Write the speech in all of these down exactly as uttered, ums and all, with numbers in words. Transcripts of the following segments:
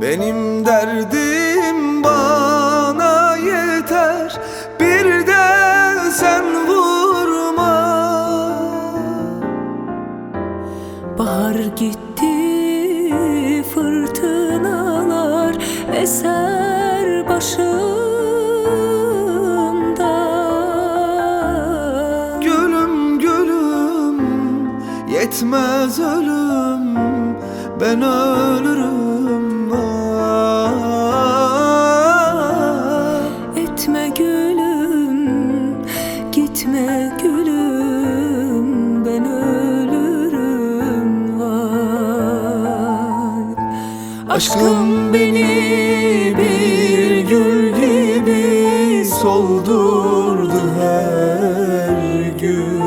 Benim derdim bana yeter, bir de sen vurma. Bahar gitti, fırtınalar eser başımda. Gülüm gülüm, yetmez ölüm, ben ölürüm. Vah. Etme gülüm, gitme gülüm, ben ölürüm. Vay. Aşkım beni bir gül gibi soldurdu her gün.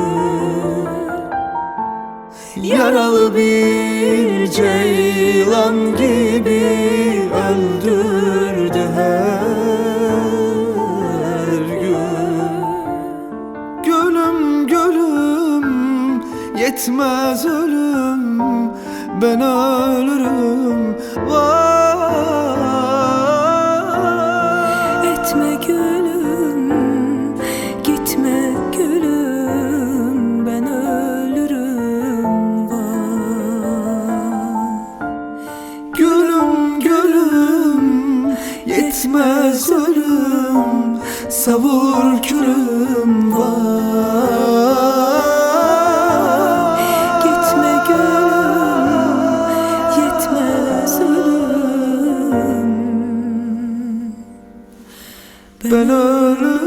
Yaralı bir ceylan gibi öldürdü her gün. Gülüm gülüm, yetmez ölüm, ben ölürüm. Vay. Etme gülüm, gitme gülüm, ben ölürüm. Vay. Gülüm gülüm, yetmez ölüm, savur külüm. Vay. Gitme gülüm, yetmez ölüm, Ben ölürüm.